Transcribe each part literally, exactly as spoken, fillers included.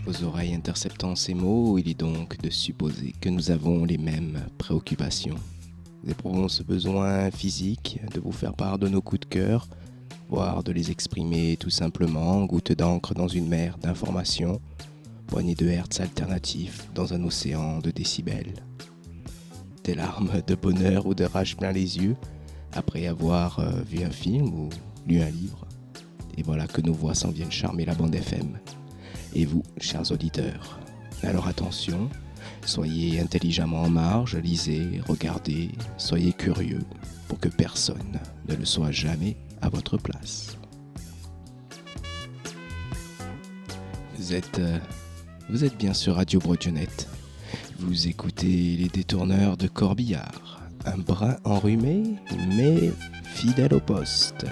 vos oreilles interceptant ces mots, il est donc de supposer que nous avons les mêmes préoccupations. Nous éprouvons ce besoin physique de vous faire part de nos coups de cœur, voire de les exprimer tout simplement, goutte d'encre dans une mer d'informations, poignée de hertz alternatifs dans un océan de décibels. Des larmes de bonheur ou de rage plein les yeux, après avoir euh, vu un film ou lu un livre. Et voilà que nos voix s'en viennent charmer la bande F M. Et vous, chers auditeurs, alors attention, soyez intelligemment en marge, lisez, regardez, soyez curieux pour que personne ne le soit jamais à votre place. Vous êtes, euh, vous êtes bien sur Radio Bretonnette. Vous écoutez les détourneurs de Corbillard, un brin enrhumé mais fidèle au poste.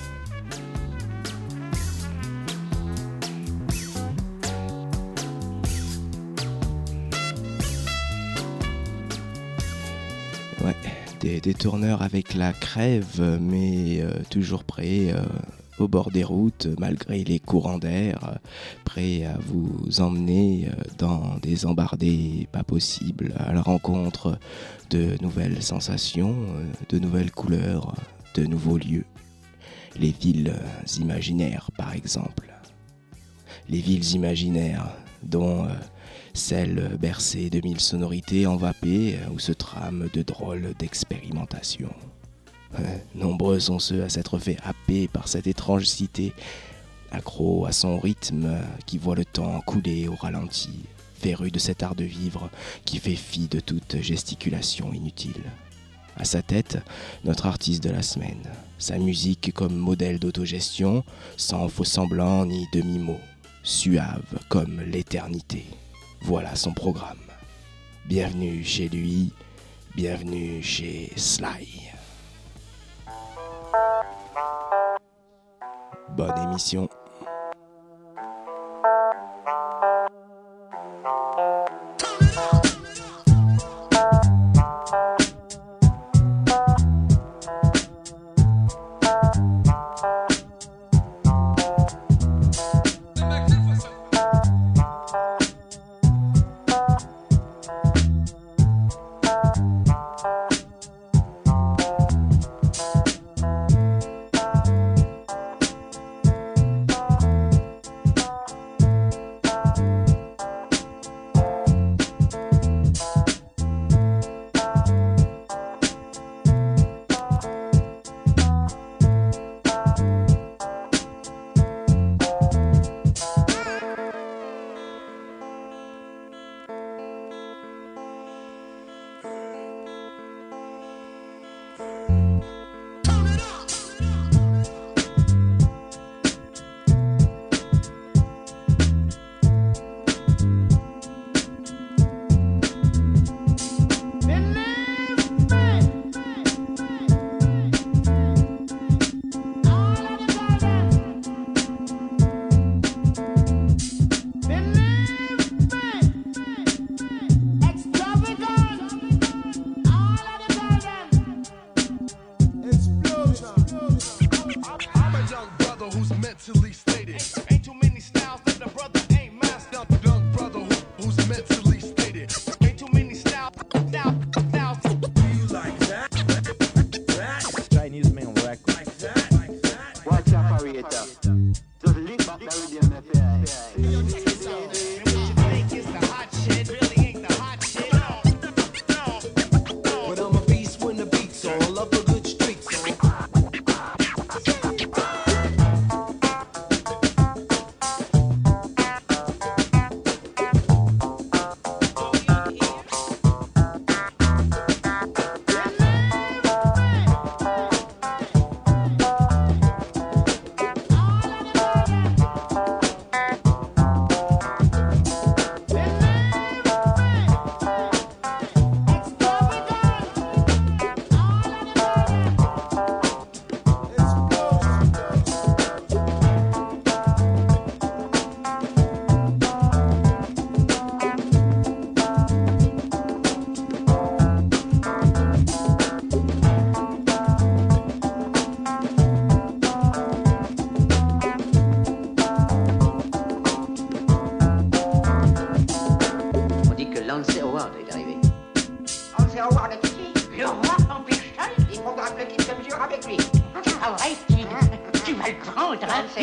Ouais, des détourneurs avec la crève, mais euh, toujours prêts euh, au bord des routes, malgré les courants d'air, euh, prêts à vous emmener euh, dans des embardées pas possibles, à la rencontre de nouvelles sensations, euh, de nouvelles couleurs, de nouveaux lieux. Les villes imaginaires, par exemple. Les villes imaginaires dont... Euh, celles bercées de mille sonorités envapées où se trament de drôles d'expérimentations. Euh, nombreux sont ceux à s'être fait happer par cette étrange cité, accro à son rythme qui voit le temps couler au ralenti, féru de cet art de vivre qui fait fi de toute gesticulation inutile. À sa tête, notre artiste de la semaine, sa musique comme modèle d'autogestion, sans faux semblants ni demi-mots, suave comme l'éternité. Voilà son programme. Bienvenue chez lui, bienvenue chez Sly. Bonne émission.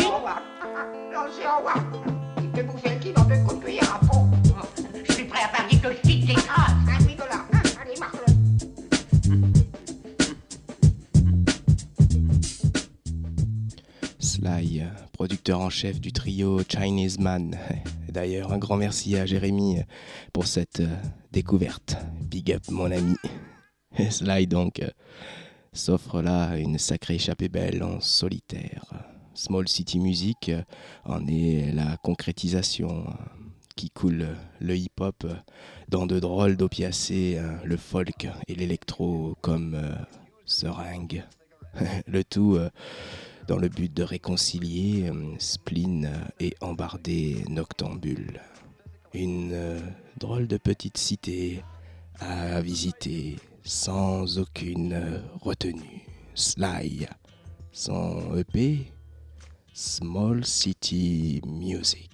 Au revoir. Non, c'est au revoir. Il te bouffer le qui dans deux coups de cuillère à fond. Je suis prêt à parier que le titre t'écrase. Un demi-dollar. Allez, marche-le. Sly, producteur en chef du trio Chinese Man. D'ailleurs, un grand merci à Jérémy pour cette découverte. Big up, mon ami. Sly, donc, s'offre là une sacrée échappée belle en solitaire. Small City Music en est la concrétisation qui coule le hip-hop dans de drôles d'opiacés, le folk et l'électro comme seringue. Le tout dans le but de réconcilier spleen et embardé noctambule. Une drôle de petite cité à visiter sans aucune retenue. Sly, son E P, Small City Music.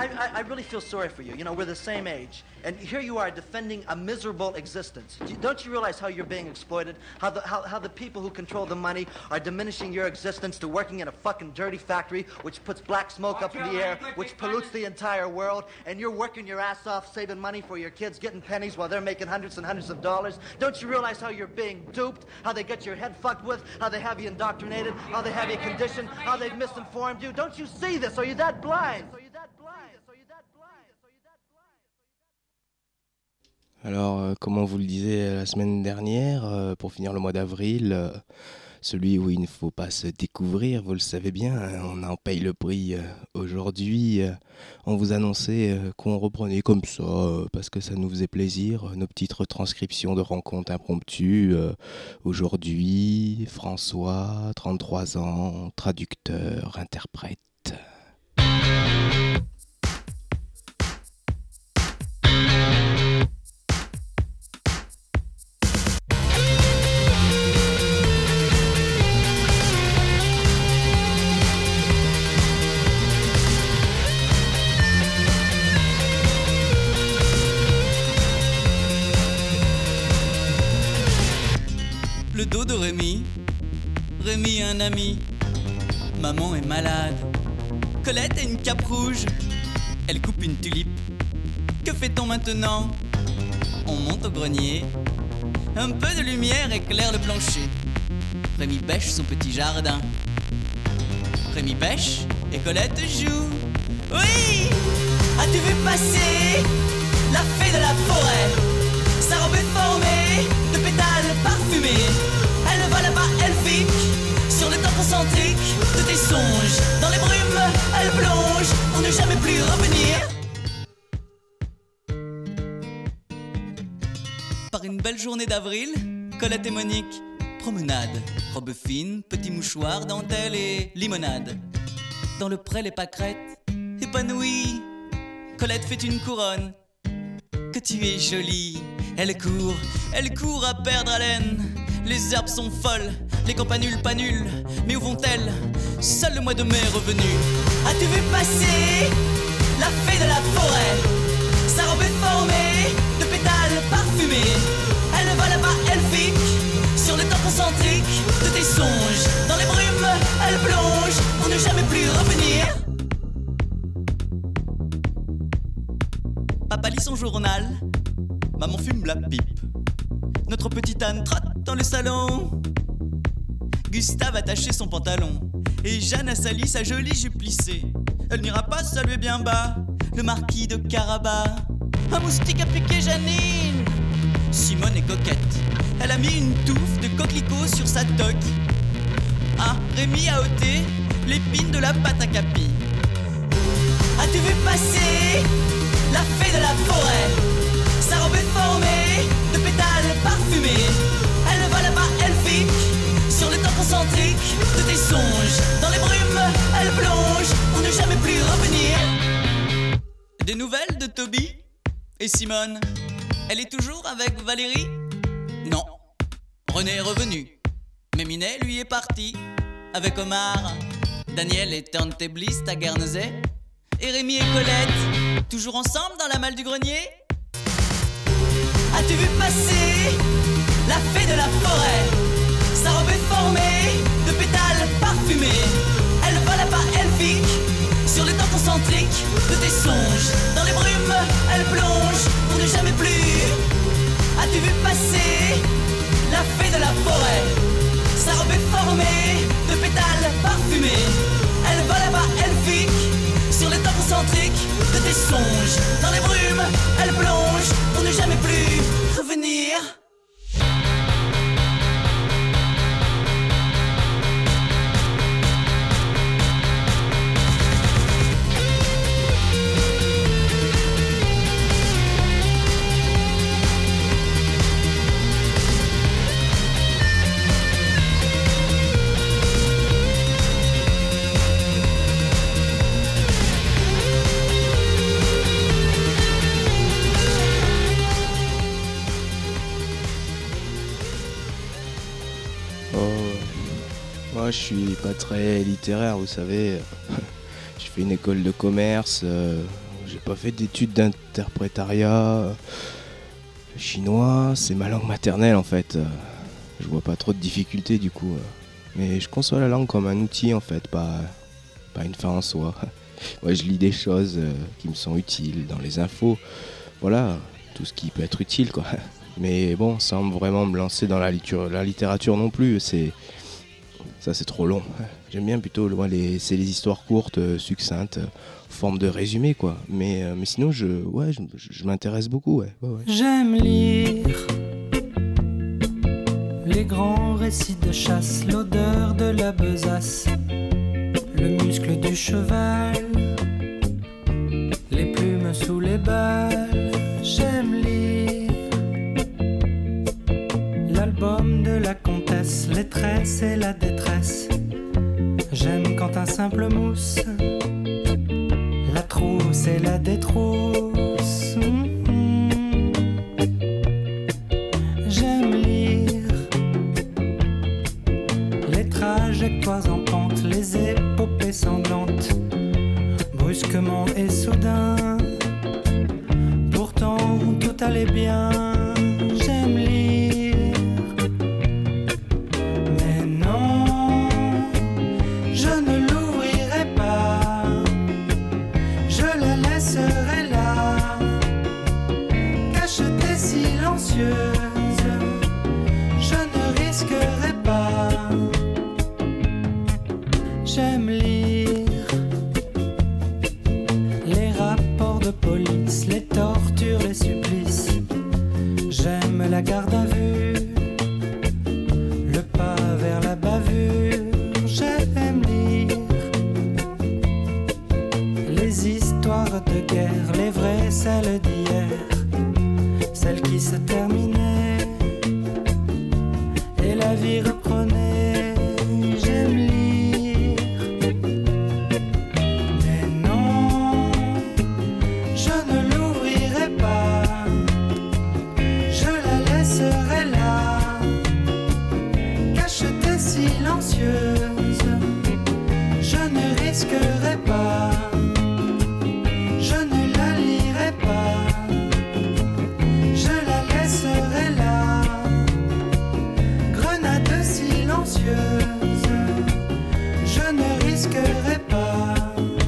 I, I, I really feel sorry for you. You know, we're the same age. And here you are defending a miserable existence. Do- Don't you realize how you're being exploited? How the, how, how the people who control the money are diminishing your existence to working in a fucking dirty factory which puts black smoke up in the air, which pollutes the entire world, and you're working your ass off saving money for your kids, getting pennies while they're making hundreds and hundreds of dollars? Don't you realize how you're being duped? How they get your head fucked with? How they have you indoctrinated? How they have you conditioned? How they've misinformed you? Don't you see this? Are you that blind? Are you that blind? Are you that blind? Are you that blind? Alors, euh, comme on vous le disait la semaine dernière, euh, pour finir le mois d'avril, euh, celui où il ne faut pas se découvrir, vous le savez bien, hein, on en paye le prix euh, aujourd'hui. Euh, on vous annonçait euh, qu'on reprenait comme ça, euh, parce que ça nous faisait plaisir, euh, nos petites retranscriptions de rencontres impromptues. Euh, aujourd'hui, François, trente-trois ans, traducteur, interprète. Le dos de Rémi, Rémi a un ami, maman est malade, Colette a une cape rouge, elle coupe une tulipe. Que fait-on maintenant? On monte au grenier, un peu de lumière éclaire le plancher. Rémi bêche son petit jardin, Rémi bêche et Colette joue. Oui! As-tu vu passer la fée de la forêt? Sa robe est formée de pétales parfumés. Elle va là-bas elfique sur le temps concentrique de tes songes. Dans les brumes, elle plonge pour ne jamais plus revenir. Par une belle journée d'avril, Colette et Monique, promenade, robe fine, petit mouchoir, dentelle et limonade. Dans le pré, les pâquerettes, épanouies, Colette fait une couronne. Que tu es jolie. Elle court, elle court à perdre haleine. Les herbes sont folles, les campanules pas nulles. Mais où vont-elles? Seul le mois de mai est revenu. As-tu vu passer la fée de la forêt? Sa robe est formée de pétales parfumés. Elle va là-bas elfique sur le temps concentrique de tes songes. Dans les brumes, elle plonge pour ne jamais plus revenir. Papa lit son journal, maman fume la pipe. Notre petite Anne trotte dans le salon. Gustave a taché son pantalon et Jeanne a sali sa jolie jupe plissée. Elle n'ira pas saluer bien bas le marquis de Carabas. Un moustique a piqué Janine. Simone est coquette, elle a mis une touffe de coquelicot sur sa toque. Ah, Rémi a ôté l'épine de la pâte à capi. As-tu vu passer la fée de la forêt? Sa robe est formée de pétales parfumés. Elle va là-bas elfique sur le temps concentrique de tes songes. Dans les brumes, elle plonge pour ne jamais plus revenir. Des nouvelles de Toby et Simone? Elle est toujours avec Valérie? Non, René est revenu, mais Minet lui est parti avec Omar. Daniel est turntabliste à Guernesey. Et Rémi et Colette, toujours ensemble dans la malle du grenier? As-tu vu passer la fée de la forêt? Sa robe est formée de pétales parfumés. Elle va là-bas elfique sur le temps concentrique de tes songes. Dans les brumes, elle plonge pour ne jamais plus. As-tu vu passer la fée de la forêt? Sa robe est formée de pétales parfumés. Elle va là-bas elfique sur le temps concentrique de tes songes. Dans les brumes, elle plonge pour ne jamais plus revenir. Moi, je suis pas très littéraire, vous savez. Je fais une école de commerce, euh, j'ai pas fait d'études d'interprétariat chinois, c'est ma langue maternelle en fait. Je vois pas trop de difficultés du coup. Mais je conçois la langue comme un outil en fait, pas, pas une fin en soi. Moi je lis des choses qui me sont utiles dans les infos. Voilà, tout ce qui peut être utile quoi. Mais bon, sans vraiment me lancer dans la, litur- la littérature non plus, c'est... ça c'est trop long. J'aime bien plutôt moi, les... c'est les histoires courtes, euh, succinctes, euh, forme de résumé quoi. Mais, euh, mais sinon je, ouais, je, je m'intéresse beaucoup. Ouais. Ouais, ouais. J'aime lire les grands récits de chasse, l'odeur de la besace, le muscle du cheval, les plumes sous les balles. J'aime lire l'album de la comtesse, les tresses et la détresse. J'aime quand un simple mousse, la trousse et la détrousse. Mmh. J'aime lire les trajectoires en pente, les épopées sanglantes, brusquement et soudain. Pourtant tout allait bien. J'aime lire, mais non, je ne l'ouvrirai pas. Je la laisserai là, cachetée, silencieuse. Je ne risquerai pas. J'aime lire les rapports de police, les tortures, les supplices. J'aime la garde à vue, le pas vers la bavure. J'aime lire les histoires de guerre, les vraies, celles d'hier, celles qui se terminaient et la vie reprenait. J'aime lire, mais non, je ne l'ouvrirai pas. Je la laisserai là, cachetée, silencieuse. Je ne risquerai pas. Je ne la lirai pas. Je la laisserai là, grenade silencieuse. Je ne risquerai pas.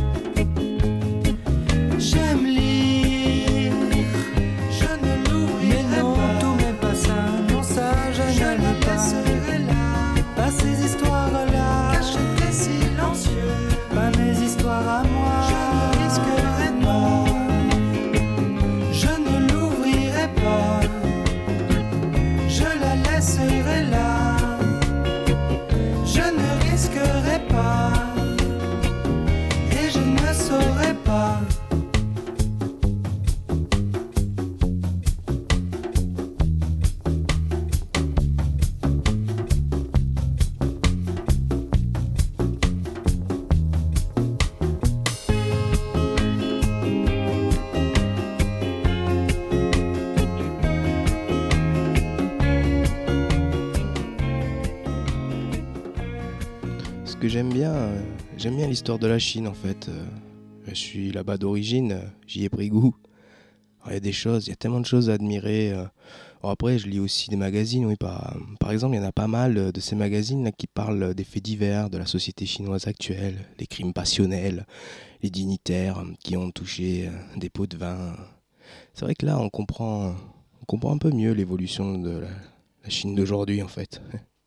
J'aime lire, je ne l'ouvrirai pas. Tout m'est pas ça, non ça je, je ne le laisserai là. Pas ces histoires-là, cachetées, silencieux. Pas mes histoires à moi, je ne risquerai pas. Je ne l'ouvrirai pas. Je la laisserai là. Je ne risquerai pas. Et je ne saurais pas. Ce que j'aime bien, euh, j'aime bien l'histoire de la Chine en fait. Euh, je suis là-bas d'origine, euh, j'y ai pris goût. Alors, il y a des choses, il y a tellement de choses à admirer. euh. Alors, après, je lis aussi des magazines. Oui, par, par exemple, il y en a pas mal euh, de ces magazines là, qui parlent des faits divers de la société chinoise actuelle, les crimes passionnels, les dignitaires euh, qui ont touché euh, des pots de vin. C'est vrai que là, on comprend, on comprend un peu mieux l'évolution de la, la Chine d'aujourd'hui en fait.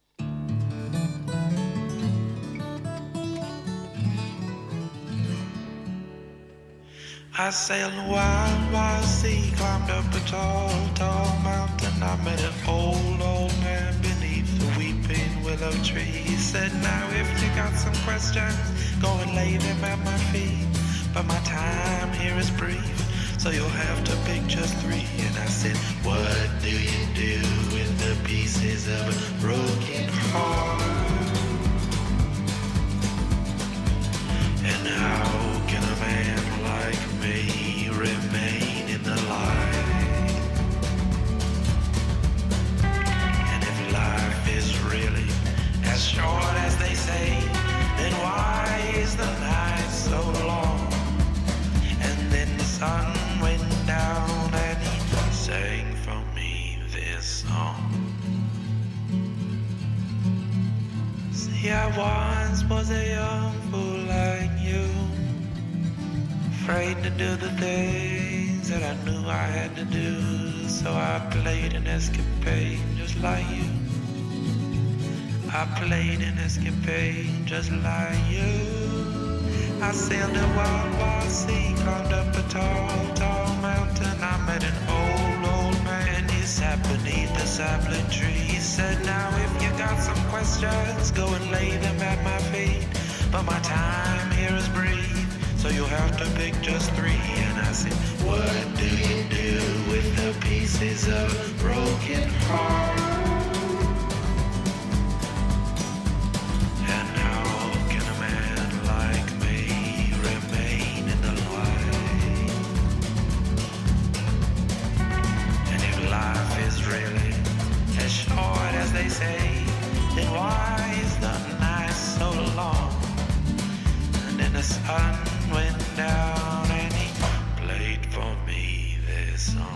I sailed a wild, wild sea, climbed up a tall, tall mountain. I met an old, old man beneath the weeping willow tree. He said, now if you got some questions, go and lay them at my feet. But my time here is brief, so you'll have to pick just three. And I said, what do you do with the pieces of a broken heart? And how can a man like me remain in the light? And if life is really as short as they say, then why is the night so long? And then the sun Yeah, once was a young fool like you, afraid to do the things that I knew I had to do. So I played an escapade just like you. I played an escapade just like you. I sailed a wild, wild sea, climbed up a tall, tall mountain. I met an old, old man. He sat beneath a sapling tree. He said, now if you got some questions, go and lay them at my feet. But my time here is brief, so you'll have to pick just three. And I said, what do you do with the pieces of a broken heart? And how can a man like me remain in the light? And if life is really as short as they say, then why is the night so long? And then the sun went down and he played for me this song.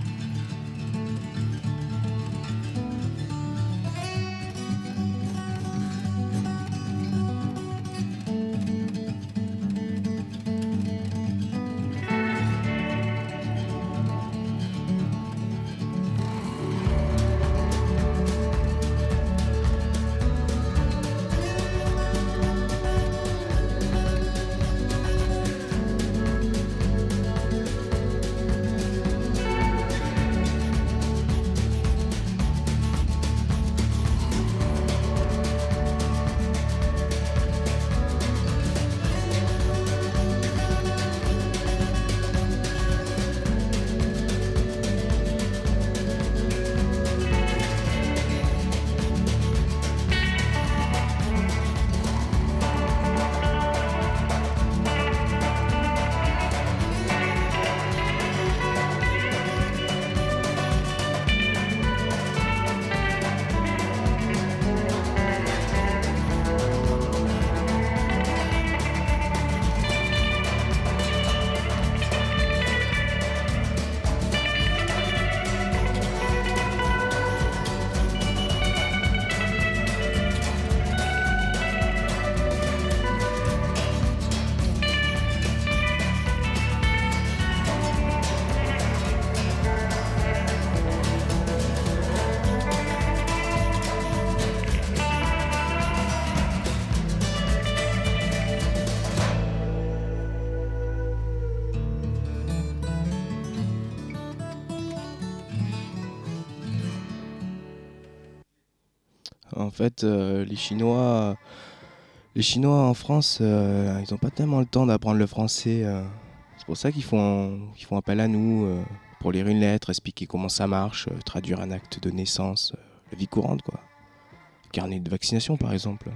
En fait, euh, les Chinois, les Chinois en France, euh, ils n'ont pas tellement le temps d'apprendre le français. euh. C'est pour ça qu'ils font, qu'ils font appel à nous euh, pour lire une lettre, expliquer comment ça marche, euh, traduire un acte de naissance, euh, la vie courante, quoi. Carnet de vaccination, par exemple.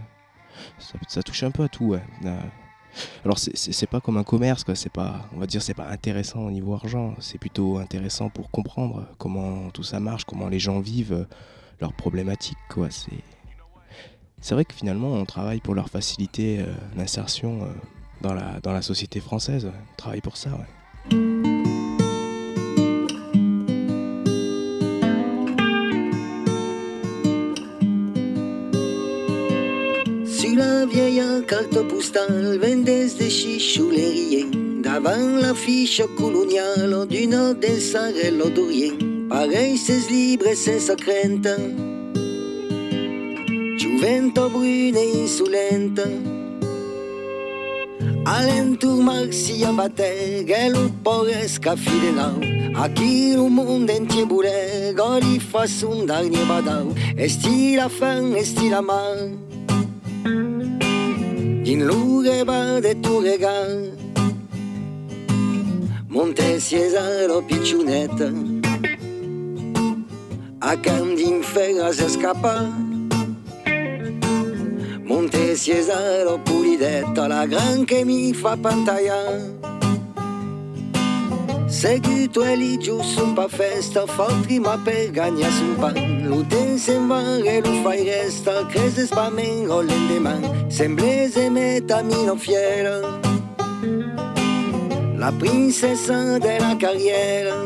Ça, ça touche un peu à tout, ouais. Euh, alors, c'est, c'est, c'est pas comme un commerce, quoi. C'est pas, on va dire, c'est pas intéressant au niveau argent. C'est plutôt intéressant pour comprendre comment tout ça marche, comment les gens vivent, euh, leurs problématiques, quoi. C'est... C'est vrai que finalement, on travaille pour leur faciliter euh, l'insertion euh, dans, la, dans la société française. Ouais. On travaille pour ça, ouais. Sur la vieille carte postale, vendait des chichouleriers, davant l'affiche coloniale du nord des Sarelles d'Orient. Pareil, c'est libre et c'est sacrente. Vento brune e insolente, alentour Marcy abbattait, che lo poresca fidenau, a chi lo mondo entier boulait, goli façon dernier badau, esti la fin, esti la mar, din l'ureba de tu regal, monte Cesaro picciunetta, a candin ferra se scappa. Monte Cesaro pulidetta, la gran che mi fa pantalla. Seguito e lì giù son pa festa, fa prima per gagna sun pan. Lo ten se va e lo fai resta, crese spamen o l'endeman. Semblese metamino fiera, la princessa della carriera.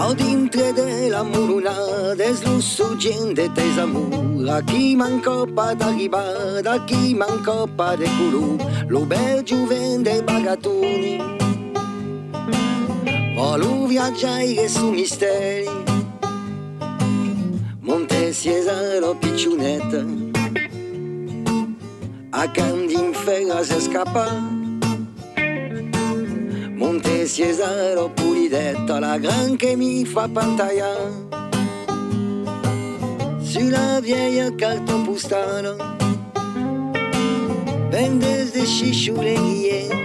Au dintre de la muruna deslusugent de tes amur. Aquí manco pa d'arribar, aquí manco pa de curu. Lo bel giuven de bagatuni volu viaggiare su misteri. Montesiesa lo picciunetta a Candinferra si scappa. Montesiesa lo pulidetta, la gran che mi fa pantalla. Sulla vieille carte postale vendes de chichoulerie.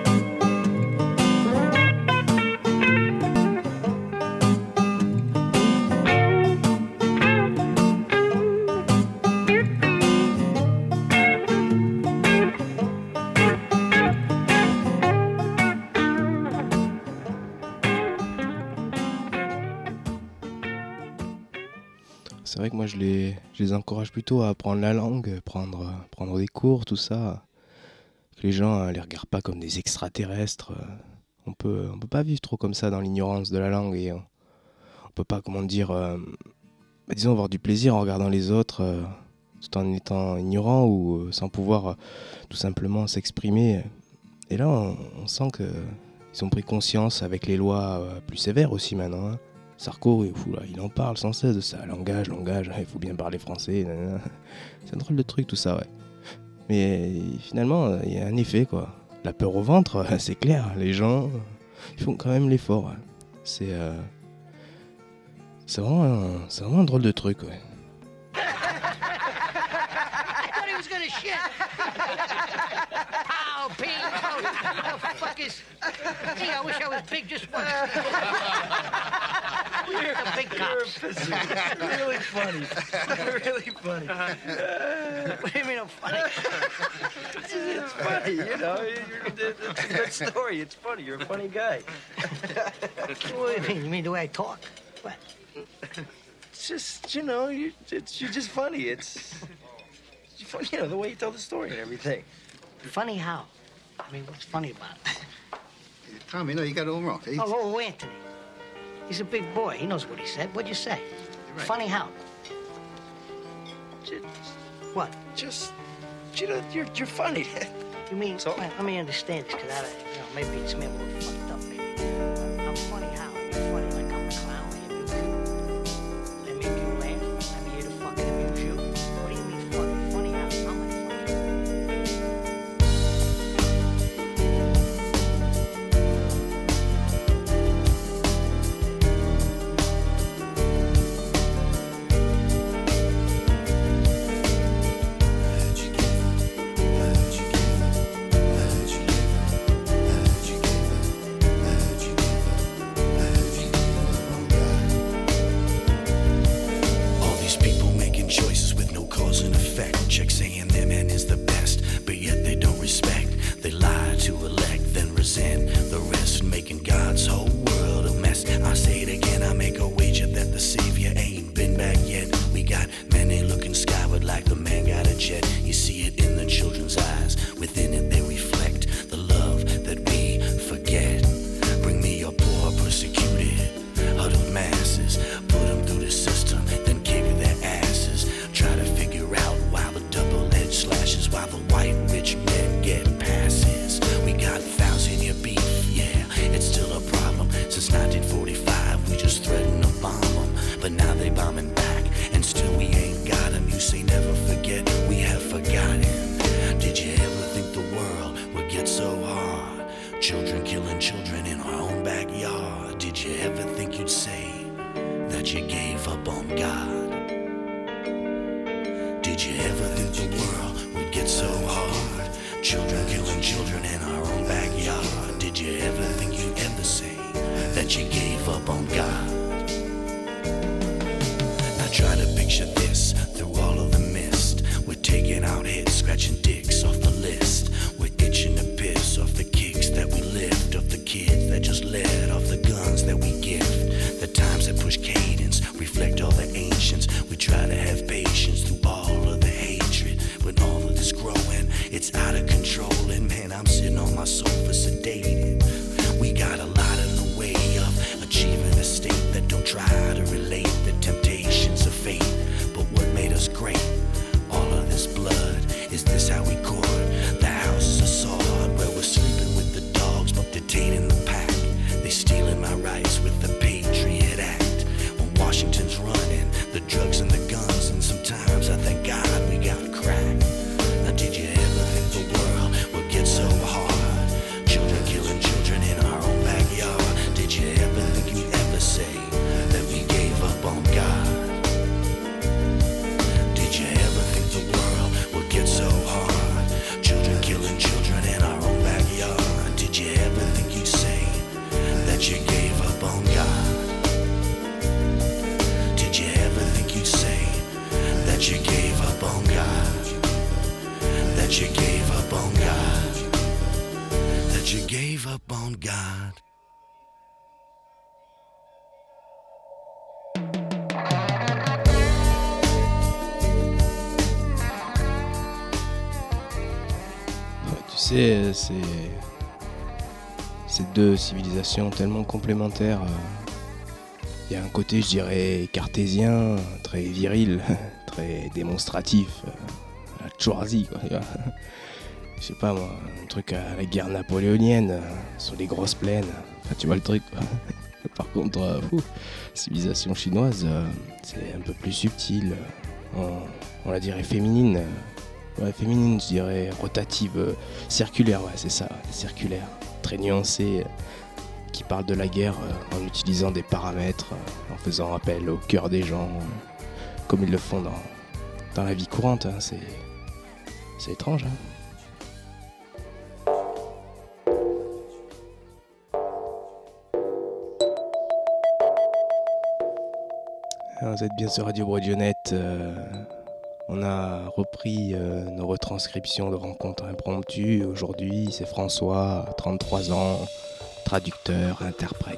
C'est vrai que moi je les, je les encourage plutôt à apprendre la langue, prendre, prendre des cours, tout ça. Que les gens ne les regardent pas comme des extraterrestres. On peut, on peut pas vivre trop comme ça dans l'ignorance de la langue et on, on peut pas, comment dire, euh, bah, disons avoir du plaisir en regardant les autres euh, tout en étant ignorant ou euh, sans pouvoir euh, tout simplement s'exprimer. Et là on, on sent qu'ils ont pris conscience avec les lois euh, plus sévères aussi maintenant, hein. Sarko, il, là, il en parle sans cesse de ça, langage, langage, il faut bien parler français, nanana. C'est un drôle de truc tout ça, ouais. Mais finalement, il y a un effet, quoi. La peur au ventre, c'est clair, les gens, ils font quand même l'effort. Ouais. C'est, euh, c'est, vraiment un, c'est vraiment un drôle de truc, ouais. Gee, I wish I was big just once. You're a big cop. Really funny. Really funny. What do you mean I'm funny? It's, it's funny, you know. You're, it's a good story. It's funny. You're a funny guy. What do you mean? You mean the way I talk? What? It's just, you know, you, it's, you're just funny. It's, it's funny, you know, the way you tell the story and everything. Funny how? I mean, what's funny about it? Tommy, no, you got it all wrong. He's... Oh, oh, Anthony. He's a big boy. He knows what he said. What'd you say? Right. Funny how? Just, What? just, you know, you're, you're funny. You mean, So- well, let me understand this, because I, you know, maybe it's me a little fucked up, maybe. I'm funny how? I mean, funny like I'm a clown. I amuse you. I make you laugh. I'm here to fucking amuse you. What do you mean funny? Funny how? How am I funny? All these people making choices with no cause and effect. Check saying their man is the best, but yet they don't respect. They lie to elect, then resent the rest, making God's whole world a mess. I say it again, I make a wager that the Savior ain't been back yet. We got many looking skyward like the man got a jet. You see it in the children's eyes, within it they reflect the love that we forget. Bring me your poor persecuted, huddled masses, put them through the system, then kick their asses. Try to figure out why the double-edged slashes, while the white rich men get passes. We got thousand-year beef, yeah, it's still a problem. Since nineteen forty-five, we just threatened to bomb them, but now they bombing back, and still we ain't got them. You say never forget, we have forgotten. Did you ever think the world would get so hard? Children killing children in our own backyard. Did you ever think you'd say that you gave up on God? Did you ever think the world would get so hard? Children killing children in our own backyard. Did you ever think you'd ever say that you gave up on God? Now try to picture this through all of the mist. We're taking out hits, scratching dicks off the list. We're itching to piss off the kicks that we lift, off the kids that just let off the guns that we gift. The times that push cadence reflect all the ancients. We try to have patience through all of the hatred. When all of this growing, it's out of control. And man, I'm sitting on my sofa sedated. We got a lot in the way of achieving a state that don't sais, c'est... Ces deux civilisations tellement complémentaires. Il y a un côté, je dirais, cartésien, très viril, très démonstratif. La Schwarzy, quoi. Je sais pas moi, un truc à la guerre napoléonienne, sur les grosses plaines. Enfin, tu vois le truc, quoi. Par contre, euh, ouf, civilisation chinoise, euh, c'est un peu plus subtil. On, on la dirait féminine. Ouais, féminine, je dirais, rotative, euh, circulaire, ouais, c'est ça, circulaire. Très nuancée, euh, qui parle de la guerre euh, en utilisant des paramètres, euh, en faisant appel au cœur des gens, euh, comme ils le font dans, dans la vie courante. Hein, c'est, c'est étrange, hein. Alors, vous êtes bien sur Radio Brodionette. Euh, on a repris euh, nos retranscriptions de rencontres impromptues. Aujourd'hui, c'est François, trente-trois ans, traducteur, interprète.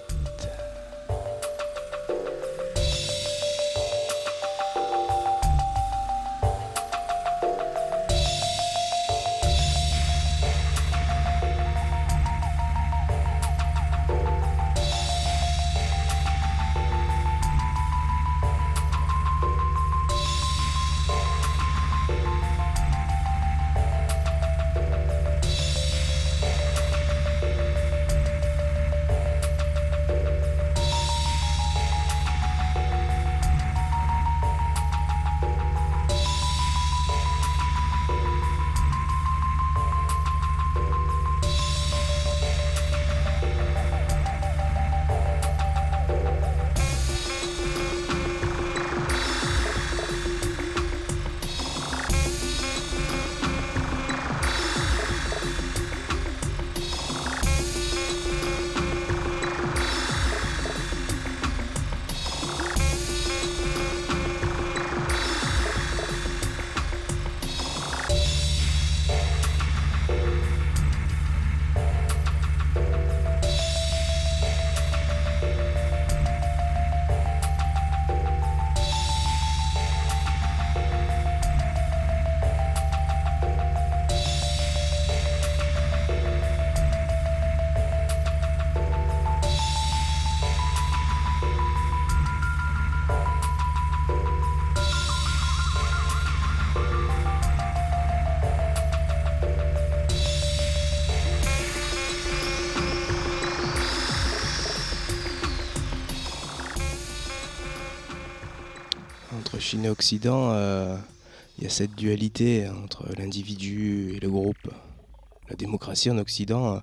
Chine et Occident, euh, il y a cette dualité entre l'individu et le groupe. La démocratie en Occident, euh,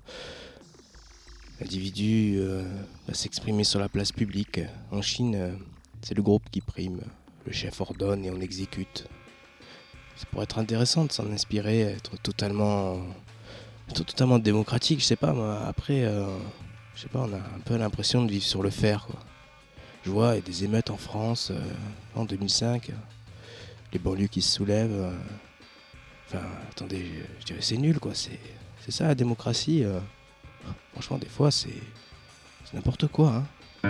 l'individu euh, va s'exprimer sur la place publique. En Chine, euh, c'est le groupe qui prime. Le chef ordonne et on exécute. Ça pourrait être intéressant de s'en inspirer, être totalement, être totalement démocratique. Je sais pas, moi, après, euh, je sais pas, on a un peu l'impression de vivre sur le fer, quoi. Je vois, il y a des émeutes en France, euh, en deux mille cinq, euh, les banlieues qui se soulèvent. Euh, enfin, attendez, je, je dirais c'est nul, quoi. C'est, c'est ça la démocratie. Euh, franchement, des fois, c'est, c'est n'importe quoi, hein.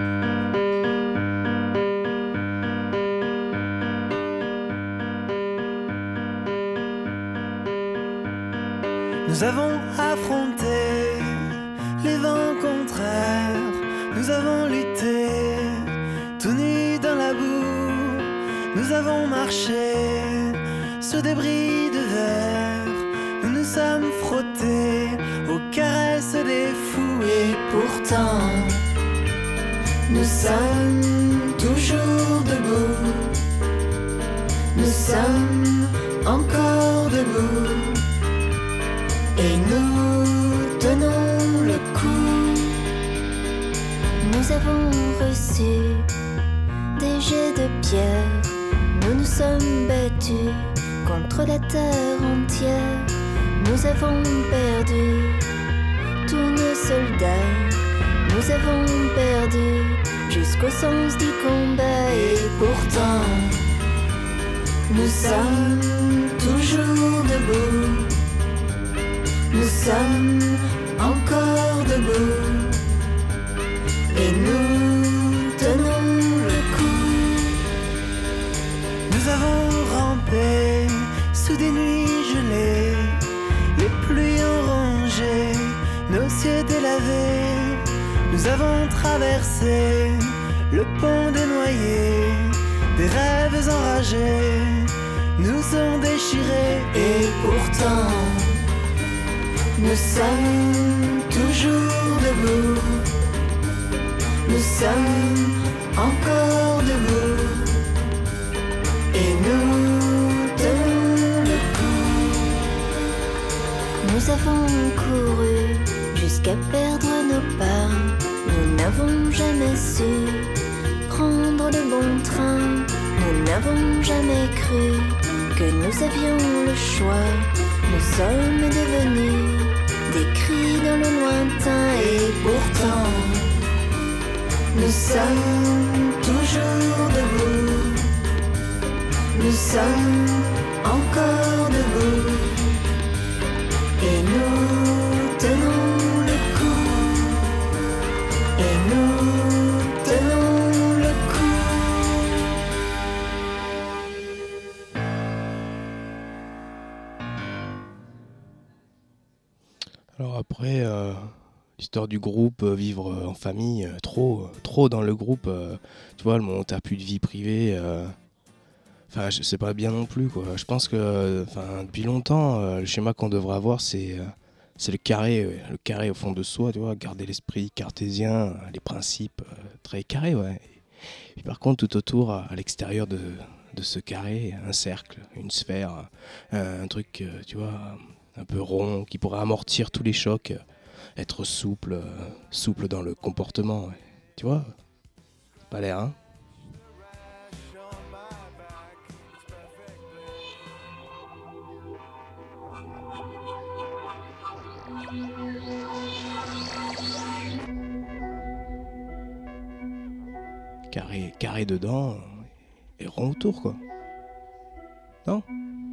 Nous avons affronté les vents contraires, nous avons lutté tout nus dans la boue, nous avons marché sur des bris de verre, nous nous sommes frottés aux caresses des fous et pourtant nous sommes toujours debout, nous sommes encore debout et nous tenons le coup. Nous avons reçu des jets de pierre, nous nous sommes battus contre la terre entière. Nous avons perdu tous nos soldats, nous avons perdu jusqu'au sens du combat et pourtant nous sommes toujours debout, nous sommes encore debout et nous tenons le coup. Nous avons rampé sous des nuits gelées, les pluies ont le pont des noyés, des rêves enragés nous ont déchirés. Et pourtant, nous sommes toujours debout. Nous sommes encore debout. Et nous tenons le coup. Nous avons couru jusqu'à perdre nos pas. Nous n'avons jamais su prendre le bon train. Nous n'avons jamais cru que nous avions le choix. Nous sommes devenus des cris dans le lointain. Et pourtant, nous sommes toujours debout. Nous sommes encore debout. Et nous tenons le coup. Et nous tenons le coup. Alors après, euh, l'histoire du groupe, euh, vivre euh, en famille, euh, trop, euh, trop dans le groupe, euh, tu vois, le moment où t'as plus de vie privée, euh, enfin, je sais pas bien non plus, quoi. Je pense que, enfin, depuis longtemps, euh, le schéma qu'on devrait avoir, c'est, euh, c'est le carré, ouais, le carré au fond de soi, tu vois, garder l'esprit cartésien, les principes euh, très carrés, ouais. Et puis par contre, tout autour, à, à l'extérieur de, de ce carré, un cercle, une sphère, un, un truc, euh, tu vois, un peu rond, qui pourrait amortir tous les chocs, être souple, euh, souple dans le comportement, ouais. Tu vois, pas l'air, hein. Carré, carré dedans et rond autour, quoi. Non ?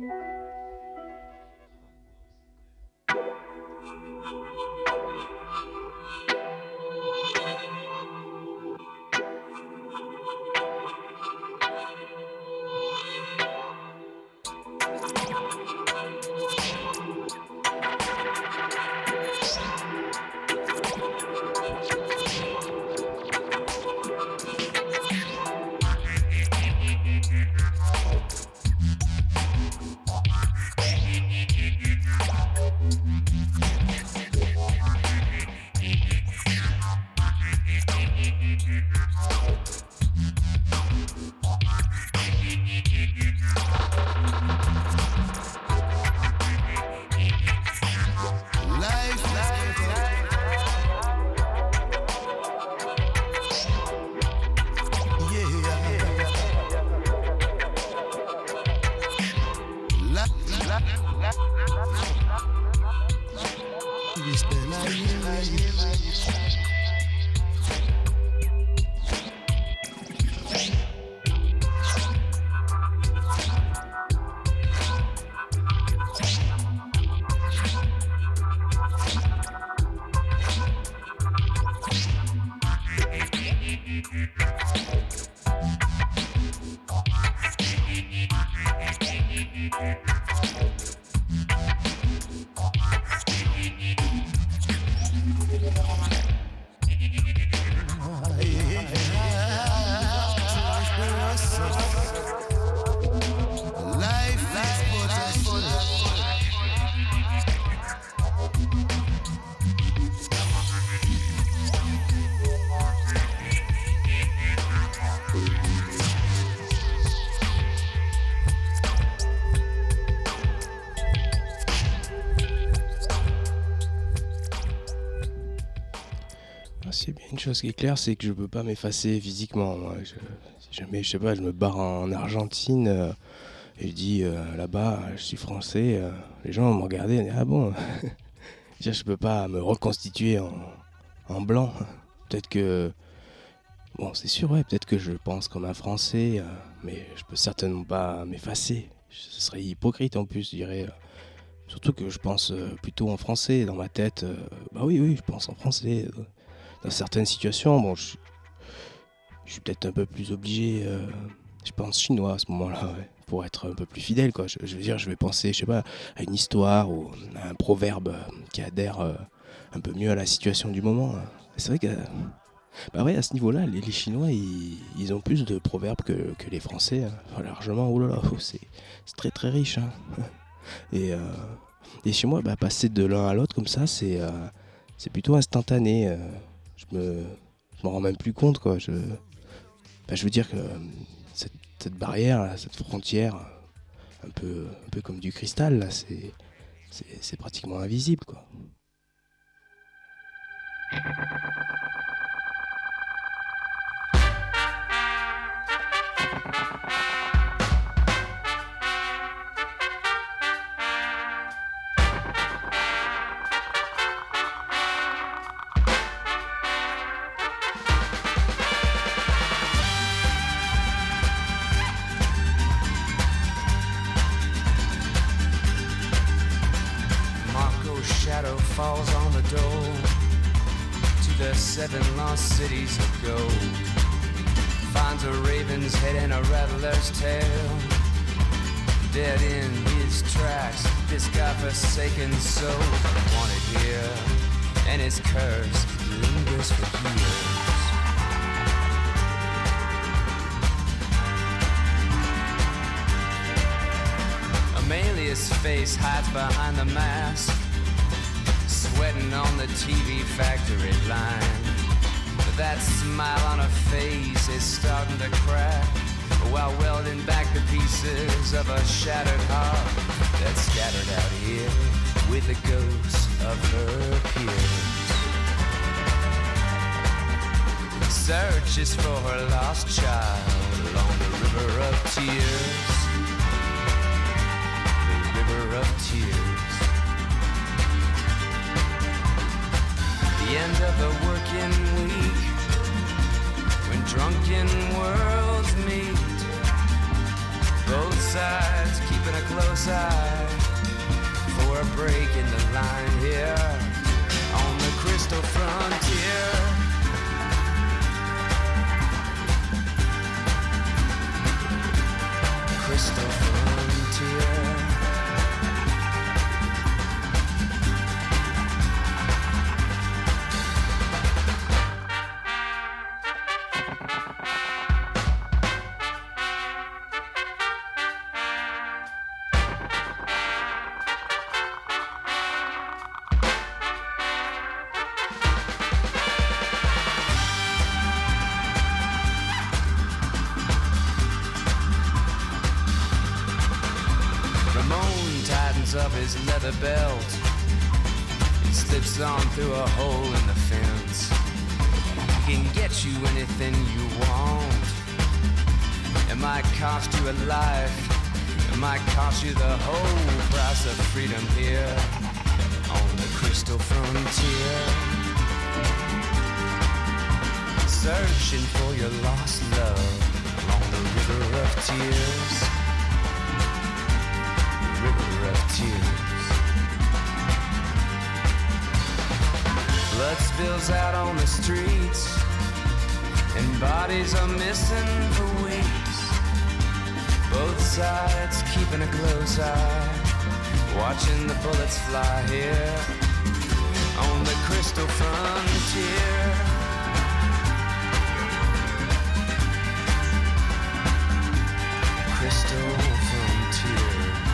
C'est bien une chose qui est claire, c'est que je peux pas m'effacer physiquement. Moi. Je, si jamais, je sais pas, je me barre en Argentine euh, et je dis euh, là-bas, je suis français, euh, les gens vont me regarder et dire ah bon, je peux pas me reconstituer en, en blanc. Peut-être que, bon, c'est sûr, ouais, peut-être que je pense comme un Français, euh, mais je peux certainement pas m'effacer. Ce serait hypocrite en plus, je dirais. Euh, surtout que je pense euh, plutôt en français dans ma tête. Euh, bah oui, oui, je pense en français. Euh, Dans certaines situations, bon, je, je suis peut-être un peu plus obligé, euh, je pense chinois à ce moment-là, ouais, pour être un peu plus fidèle, quoi. Je, je veux dire, je vais penser, je sais pas, à une histoire ou à un proverbe qui adhère euh, un peu mieux à la situation du moment. C'est vrai que Bah ouais, à ce niveau-là, les, les Chinois, ils, ils ont plus de proverbes que, que les Français. Hein. Enfin, largement, oh là là, oh, c'est, c'est très très riche. Hein. Et, euh, et chez moi, bah, passer de l'un à l'autre comme ça, c'est, euh, c'est plutôt instantané. Euh, je me, je m'en rends même plus compte, quoi. Je, bah, je veux dire que euh, cette, cette barrière, cette frontière, un peu, un peu comme du cristal, là, c'est, c'est, c'est pratiquement invisible, quoi. Shadow falls on the door to the seven lost cities of gold. Finds a raven's head and a rattler's tail. Dead in his tracks, this godforsaken soul wanted here, and his curse lingers for years. Amelia's face hides behind the mask, sweating on the T V factory line. But that smile on her face is starting to crack, while welding back the pieces of a shattered heart that's scattered out here with the ghosts of her peers. Searches for her lost child along the river of tears. The river of tears. The end of the working week, when drunken worlds meet, both sides keeping a close eye for a break in the line here on the crystal frontier. Crystal frontier. Up his leather belt, he slips on through a hole in the fence. He can get you anything you want. It might cost you a life, it might cost you the whole price of freedom here on the crystal frontier. Searching for your lost love along the river of tears. River of tears. Blood spills out on the streets, and bodies are missing for weeks. Both sides keeping a close eye, watching the bullets fly here on the crystal frontier. Crystal frontier.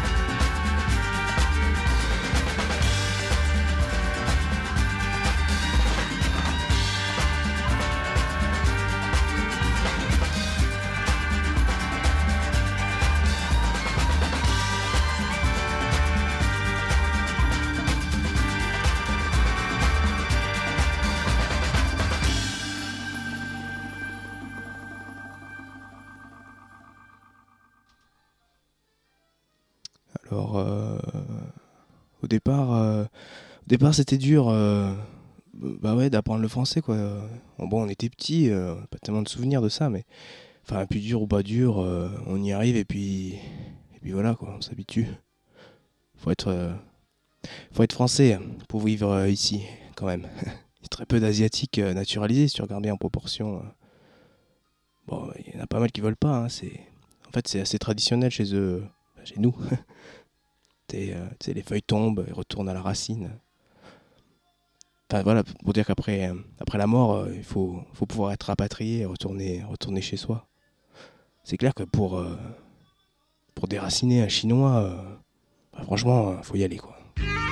Alors, euh, au départ, euh, au départ, c'était dur, euh, bah ouais, d'apprendre le français, quoi. Bon, on était petits, euh, pas tellement de souvenirs de ça, mais enfin, plus dur ou pas dur, euh, on y arrive et puis, et puis voilà, quoi, on s'habitue. Faut être, euh, faut être français pour vivre euh, ici, quand même. Il y a très peu d'asiatiques euh, naturalisés, si tu regardes bien en proportion. Euh. Bon, il y en a pas mal qui veulent pas. Hein, c'est, en fait, c'est assez traditionnel chez eux, chez nous. T'es, euh, les feuilles tombent, ils retournent à la racine. Enfin voilà, pour dire qu'après après la mort, euh, il faut, faut pouvoir être rapatrié et retourner, retourner chez soi. C'est clair que pour, euh, pour déraciner un Chinois, euh, bah, franchement, il faut y aller, quoi.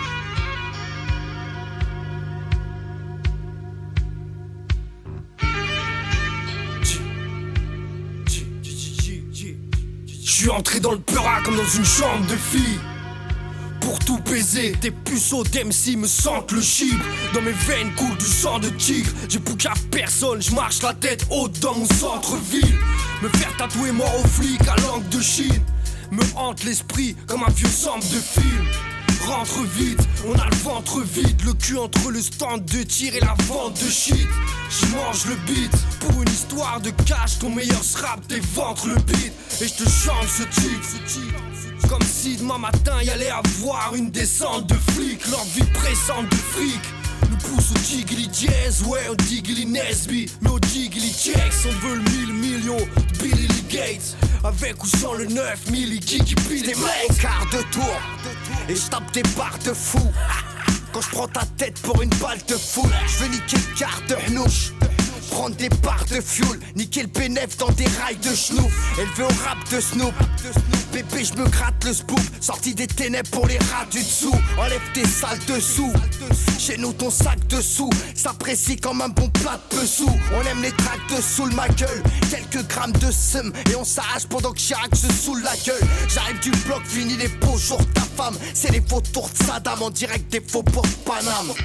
Je suis entré dans le peura comme dans une chambre de fille. Pour tout baiser, des puceaux d'M C me sentent le chibre. Dans mes veines coule du sang de tigre. J'ai poucave personne, je marche la tête haute dans mon centre-ville. Me faire tatouer mort aux flics à langue de Chine me hante l'esprit comme un vieux sample de film. Rentre vite, on a le ventre vide, le cul entre le stand de tir et la vente de shit. Je mange le beat, pour une histoire de cash, ton meilleur rap tes ventres le beat. Et je te chante ce titre, comme si demain matin y allait avoir une descente de flics. Leur vie pressante de fric nous pousse au Jiggly Jazz, ouais au Jiggly Nesby. Mais au Jiggly Checks, on veut le mille millions de Billy Lee Gates. Avec ou sans le neuf mille qui qui pile des mecs. Quart de tour, et je tape des barres de fou. Quand je prends ta tête pour une balle de foule, je veux niquer le quart de hnouche. Prendre des barres de fuel, niquer le bénéf dans des rails de schnouf. Élevé au rap de Snoop, bébé je me gratte le spook. Sorti des ténèbres pour les rats du dessous. Enlève tes sales dessous. Chez nous ton sac de sous s'apprécie comme un bon plat de peu sous. On aime les tracts de sous ma gueule. Quelques grammes de seum et on s'arrache pendant que Chirac se saoule la gueule. J'arrive du bloc, fini les beaux jours de ta femme. C'est les faux tours de Saddam en direct des faux ports Paname.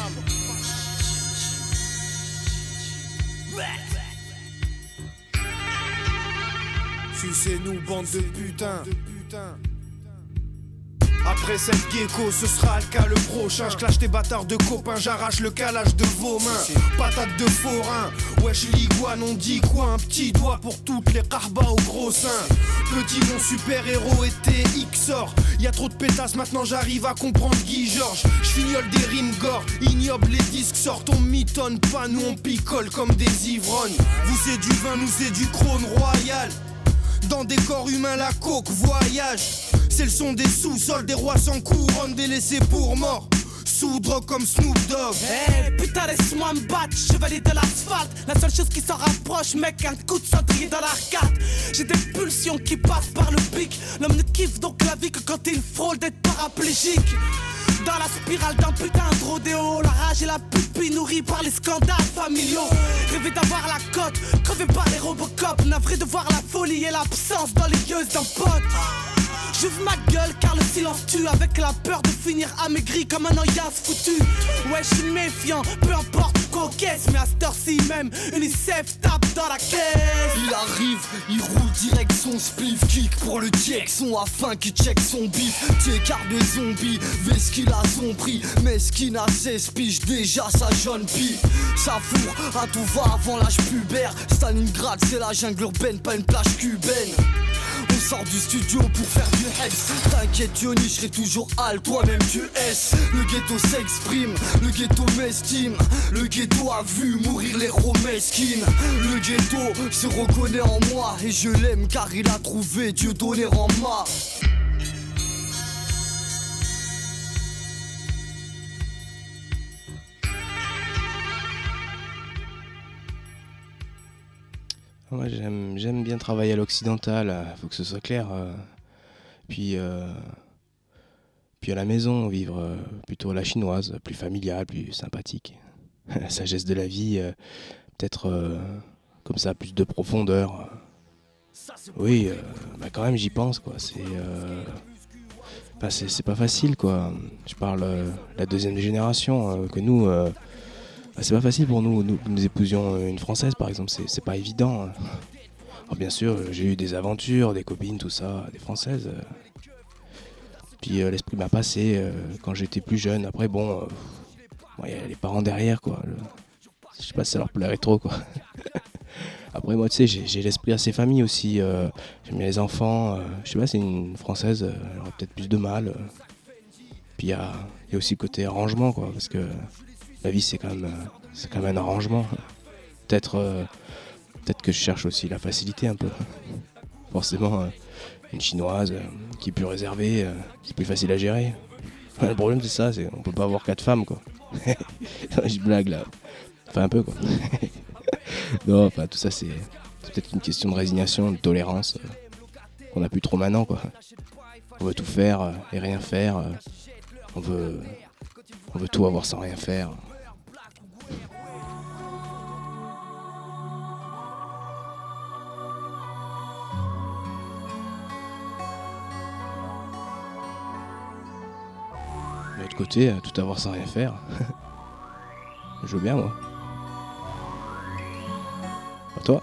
Sucez-nous, bande de putains. Après cette gecko, ce sera le cas le prochain. Je clash tes bâtards de copains, j'arrache le calage de vos mains. Patate de forain, wesh l'iguane, on dit quoi? Un petit doigt pour toutes les carbas au gros sein. Petit mon super-héros était X-Or. Y'a trop de pétasses, maintenant j'arrive à comprendre Guy Georges. J'fignole des rimes gore, ignoble les disques sortent. On mitonne pas, nous on picole comme des ivrognes. Vous c'est du vin, nous c'est du crône royal. Dans des corps humains la coke voyage. C'est le son des sous-sols, des rois sans couronne, délaissés pour mort. Sous drogue comme Snoop Dogg. Eh hey, putain laisse-moi me battre, chevalier de l'asphalte. La seule chose qui s'en rapproche mec, un coup de cendrier dans l'arcade. J'ai des pulsions qui passent par le pic. L'homme ne kiffe donc la vie que quand il frôle d'être paraplégique. Dans la spirale d'un putain de rodéo, la rage et la pupille nourrie par les scandales familiaux. Rêver d'avoir la cote, crevé par les Robocop. Navré de voir la folie et l'absence dans les gueules d'un pote. J'ouvre ma gueule car le silence tue. Avec la peur de finir amaigri comme un oyasse foutu. Ouais je suis méfiant, peu importe qu'on caisse. Mais à cette heure-ci même, UNICEF tape dans la caisse. Il arrive, il roule direct son spliff. Kick pour le Jackson afin qu'il check son bif. T'écarte des zombies, v'est ce qu'il a son prix. Mais ce qui n'a seize piges déjà sa jeune pie. Ça fourre à tout va avant l'âge pubère. Stalingrad c'est la jungle urbaine, pas une plage cubaine. On sort du studio pour faire du hex. T'inquiète Johnny, je serai toujours hal, toi-même tu es. Le ghetto s'exprime, le ghetto m'estime. Le ghetto a vu mourir les héros mesquines. Le ghetto se reconnaît en moi. Et je l'aime car il a trouvé Dieu donner en moi. Moi j'aime, j'aime bien travailler à l'occidental, faut que ce soit clair. Euh, puis, euh, puis à la maison, vivre euh, plutôt à la chinoise, plus familiale, plus sympathique. La sagesse de la vie, euh, peut-être euh, comme ça, plus de profondeur. Oui, euh, bah quand même j'y pense quoi. C'est, euh, bah c'est, c'est pas facile quoi. Je parle euh, la deuxième génération euh, que nous. Euh, C'est pas facile pour nous, nous, nous épousions une Française par exemple, c'est, c'est pas évident. Alors bien sûr, j'ai eu des aventures, des copines, tout ça, des Françaises. Puis euh, l'esprit m'a passé euh, quand j'étais plus jeune. Après bon, il euh, y a les parents derrière quoi. Le... Je sais pas si ça leur plairait trop quoi. Après moi tu sais, j'ai, j'ai l'esprit assez famille aussi. Euh, j'aime bien les enfants. Euh, je sais pas, c'est une Française, euh, elle aurait peut-être plus de mal. Euh. Puis il y a, y a aussi le côté arrangement quoi, parce que la vie c'est quand même, c'est quand même un arrangement. Peut-être, euh, peut-être que je cherche aussi la facilité un peu. Forcément, euh, une chinoise euh, qui est plus réservée, euh, qui est plus facile à gérer. Enfin, le problème c'est ça, c'est qu'on peut pas avoir quatre femmes quoi. Non, je blague là. Enfin un peu quoi. Non, enfin tout ça c'est, c'est peut-être une question de résignation, de tolérance euh, qu'on a plus trop maintenant quoi. On veut tout faire euh, et rien faire. Euh, on veut, on veut tout avoir sans rien faire. De l'autre côté, euh, tout avoir sans rien faire. Je veux bien moi. À toi.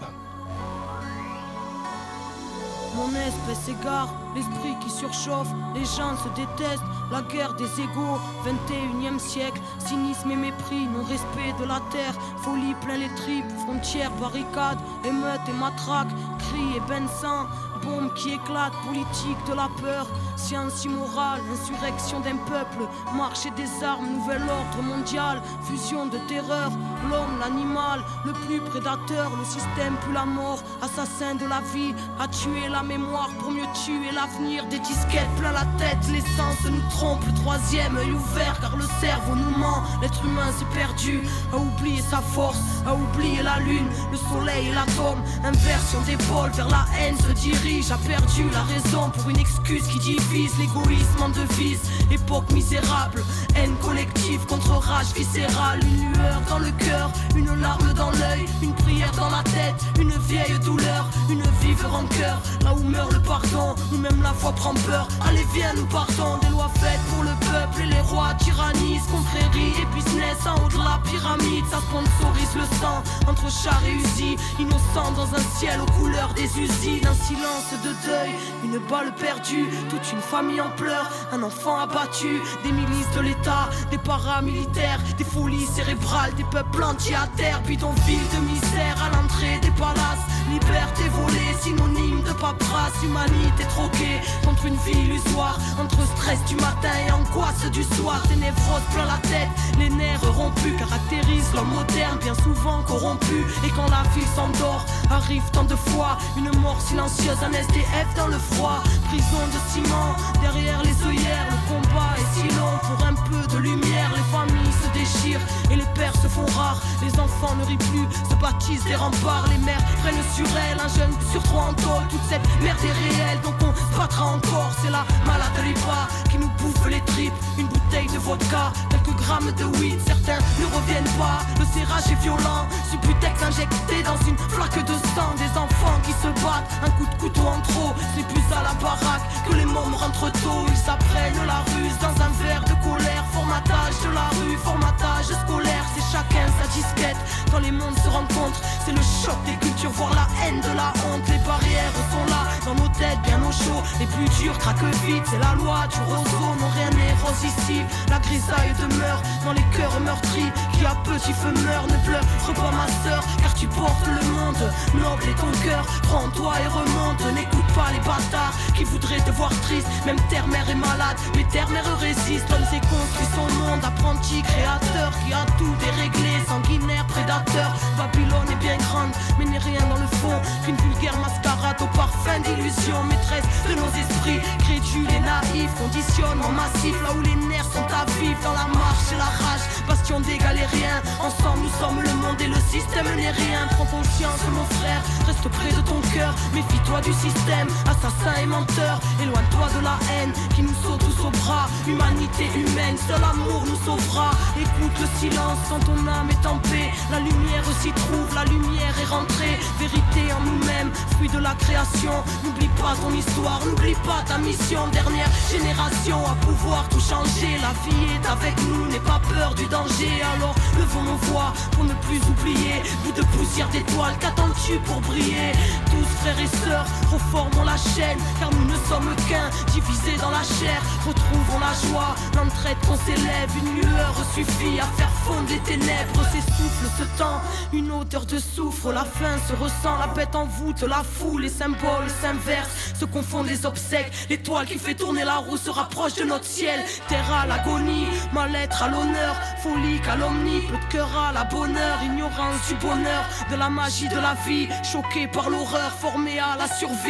Mon espèce s'égare, l'esprit qui surchauffe, les gens se détestent, la guerre des égaux, vingt et unième siècle, cynisme et mépris, non-respect de la terre, folie plein les tripes, frontières, barricades, émeutes et matraques, cris et bains de sang, bombes qui éclatent, politique de la peur, science immorale, insurrection d'un peuple, marché des armes, nouvel ordre mondial, fusion de terreur, l'homme, l'animal, le plus prédateur, le système plus la mort, assassin de la vie, a tué la mémoire pour mieux tuer l'avenir, des disquettes plein la tête, l'essence nous trompe, le troisième œil ouvert car le cerveau nous ment, l'être humain s'est perdu, a oublié sa force, a oublié la lune, le soleil et l'atome, inversion d'épaule vers la haine se dirige, a perdu la raison pour une excuse qui divise, l'égoïsme en devise, époque misérable, haine collective contre rage viscérale, une lueur dans le cœur, une larme dans l'œil, une prière dans la tête, une vieille douleur, une vive rancœur, là où meurt le pardon, où même la foi prend peur, allez viens nous partons, des lois faites pour le peuple et les rois tyrannisent, confréries et business en haut de la pyramide, ça sponsorise le sang, entre chars et usines, innocents dans un ciel aux couleurs des usines, un silence de deuil, une balle perdue, toute une famille en pleurs, un enfant abattu, des milices de l'État, des paramilitaires, des folies cérébrales, des peuples entiers à terre, bidonville de misère à l'entrée des palaces, liberté volée, synonyme de paperasse, humanité troquée contre une vie illusoire, entre stress du matin et angoisse du soir, des névroses plein la tête, les nerfs rompus caractérisent l'homme moderne, bien souvent corrompu, et quand la ville s'endort, arrive tant de fois, une mort silencieuse, un S D F dans le froid, prison de ciment, derrière les œillères, le combat est si long, pour un peu de lumière, les familles se déchirent, et les pères se font rares, les enfants ne rient plus, se baptisent des remparts, les mères prennent sur elles, un jeune sur trois en tôle, toute cette merde est réelle, donc on se battra encore, c'est la maladie pas qui nous bouffe les tripes, une bouteille de vodka, quelques grammes de weed, certains ne reviennent pas, le serrage est violent, Subutex injecté dans une flaque de sang, des enfants qui se battent, un coup de couteau en trop, c'est plus à la baraque que les mômes rentrent tôt, ils s'apprennent la ruse dans un verre de colère, formatage de la rue, formatage scolaire, c'est chacun sa disquette, quand les mondes se rencontrent, c'est le choc des cultures, voire la haine de la honte, les barrières sont là, dans nos têtes bien au chaud, les plus durs craquent vite, c'est la loi du roseau, non rien n'est rose ici, la grisaille demeure dans les cœurs meurtris, qui à petit feu meurt, ne pleure pas ma sœur, car tu portes le monde, noble est ton cœur, prends-toi et remonte, n'écoute pas les bâtards, qui voudraient te voir triste, même terre-mère est malade, mais terre-mère résiste, l'homme s'est construit son monde, apprenti créateur, qui a tout déréglé, sanguinaire, prédateur, Babylone est bien grande, mais n'est rien dans le fond, qu'une vulgaire mascarade au parfum d'illusion, maîtresse de nos esprits, crédules et naïfs, conditionnement massif, là où les nerfs sont à vivre, dans la marche et la rage, bastion d'égal et rien, ensemble nous sommes le monde et le système n'est rien, prends conscience mon frère, reste près de ton cœur, méfie-toi du système, assassin et menteur, éloigne-toi de la haine, qui nous saute tous au bras, humanité humaine, seul amour nous sauvera, écoute le silence quand ton âme est en paix, la lumière s'y trouve, la lumière est rentrée, vérité en nous-mêmes, fruit de la création, n'oublie pas ton histoire, n'oublie pas ta mission, dernière génération à pouvoir tout changer, la vie est avec nous, n'aie pas peur du danger, alors levons nos voix pour ne plus oublier, bout de poussière d'étoiles, qu'attends-tu pour briller, tous frères et sœurs, reformons la chaîne, car nous ne sommes qu'un, divisés dans la chair, retrouvons la joie, l'entraide qu'on s'élève, une lueur suffit à faire fondre les ténèbres, s'essouffle ce temps, une odeur de soufre, la faim se ressent, la bête en voûte, la foule, les symboles s'inversent, se confondent les obsèques, l'étoile qui fait tourner la roue se rapproche de notre ciel, terre à l'agonie, mal-être à l'honneur, folie calomnie, peu de cœur à la bonheur, ignorance du bonheur, de la magie de la vie, choqué par l'horreur, formé à la survie, les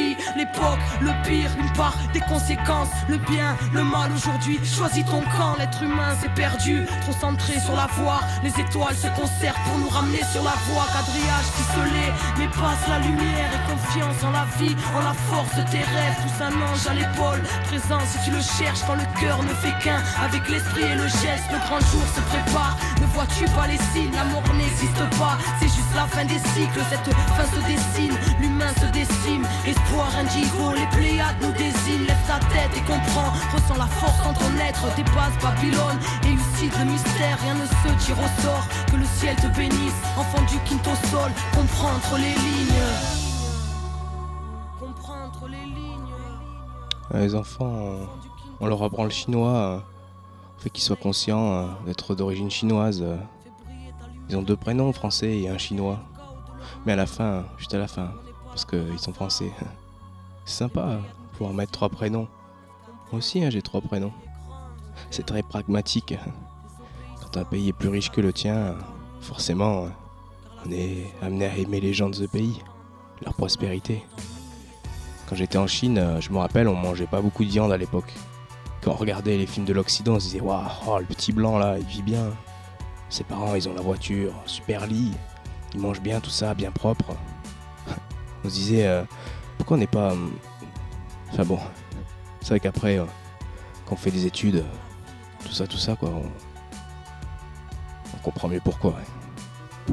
l'époque, le pire, une part des conséquences. Le bien, le mal aujourd'hui, choisis ton camp. L'être humain s'est perdu, trop centré sur la voie. Les étoiles se concertent pour nous ramener sur la voie. Quadrillage ficelé, mais passe la lumière et confiance en la vie, en la force de tes rêves. Tous un ange à l'épaule, présent si tu le cherches quand le cœur ne fait qu'un. Avec l'esprit et le geste, le grand jour se prépare. Ne vois-tu pas les signes, la mort n'existe pas. C'est juste la fin des cycles, cette fin se dessine. L'humain se décime, espoir indigo. Les Pléiades nous désignent, lève ta tête et comprends. Ressens la force en ton être, dépasse Babylone. Élucide le mystère, rien ne se tire au sort. Que le ciel te bénisse, enfant du quinto sol. Comprends entre les lignes. Comprends entre les lignes. Les enfants, on leur apprend le chinois, on fait qu'ils soient conscients d'être d'origine chinoise. Ils ont deux prénoms, français et un chinois. Mais à la fin, juste à la fin, parce qu'ils sont français. C'est sympa, pouvoir mettre trois prénoms. Moi aussi, hein, j'ai trois prénoms. C'est très pragmatique. Quand un pays est plus riche que le tien, forcément, on est amené à aimer les gens de ce pays, leur prospérité. Quand j'étais en Chine, je me rappelle, on mangeait pas beaucoup de viande à l'époque. Quand on regardait les films de l'Occident, on se disait « Waouh, oh, le petit blanc là, il vit bien. Ses parents, ils ont la voiture, super lit, ils mangent bien tout ça, bien propre. » On se disait euh, « Pourquoi on n'est pas... Euh... » Enfin bon, c'est vrai qu'après, euh, quand on fait des études, tout ça, tout ça, quoi, on, on comprend mieux pourquoi. Ouais.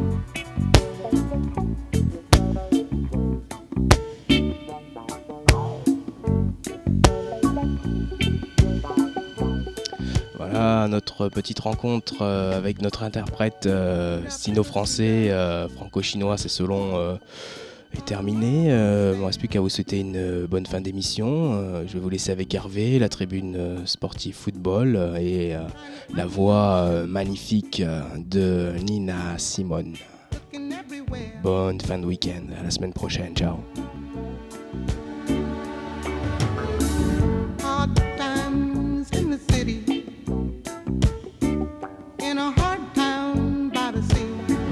Voilà notre petite rencontre euh, avec notre interprète euh, sino-français, euh, franco-chinois, c'est selon, euh, est terminée. Euh, il ne me reste plus qu'à vous souhaiter une euh, bonne fin d'émission. Euh, je vais vous laisser avec Hervé, la tribune euh, sportive football euh, et euh, la voix euh, magnifique euh, de Nina Simone. Bonne fin de week-end, à la semaine prochaine, ciao. Hard times in the city. In a hard town by the sea.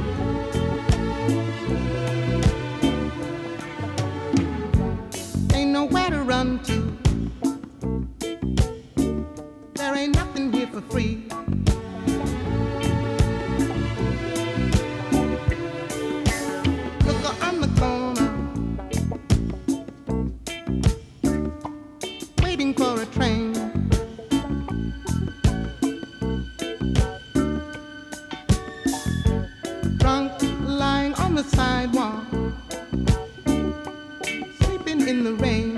Ain't nowhere to run to. There ain't nothing here for free. Look on the corner, waiting for a train. Drunk, lying on the sidewalk, sleeping in the rain.